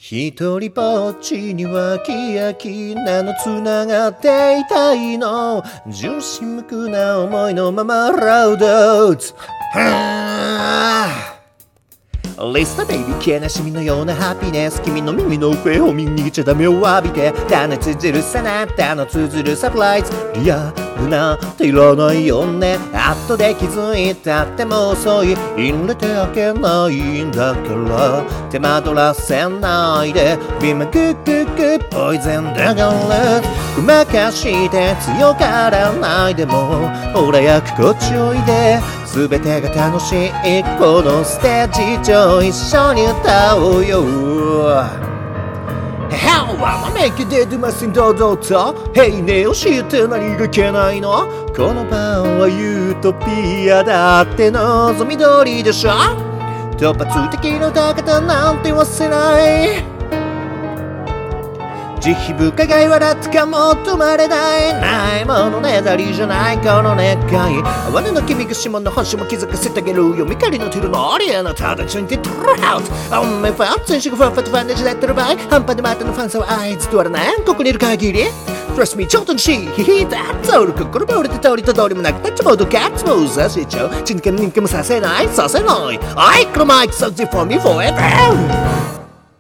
一人ぼっちに脇焼なのつながっていたいの純真無垢な思いのままラウドリスタベイビー消えなしみのようなハピネス君の耳の奥へを見に逃げちゃダメを浴びて種綴るさなたの綴るサプライズリアルなんていらないよね後で気づいたっても遅い入れて開けないんだから手間取らせないでビマグッグッグッポイズンだからごまかして強がらないでもほらやくこっちおいで全てが楽しいこのステージ上一緒に歌おうよ How am I making it ませんどうぞと Hey ね教えて何がいけないのこの場はユートピアだって望み通りでしょ突発的な歌方なんて忘れない慈悲深がい笑ってか求まれないものねだりじゃないこの願い哀れの君が指紋の本性も気づかせてあげるよ光のティルのオリアのただちにてトゥルハウスおめファン選手がファンファットファンデージだってる場合半端で待ってのファンさはあいつとわらないここにいる限り Trust me ちょっとにしヒヒだっておる心も折れて通りと通りもなくタッチモードキャッツもさせちゃう人間人間もさせないおいこのマイクそっち for me for it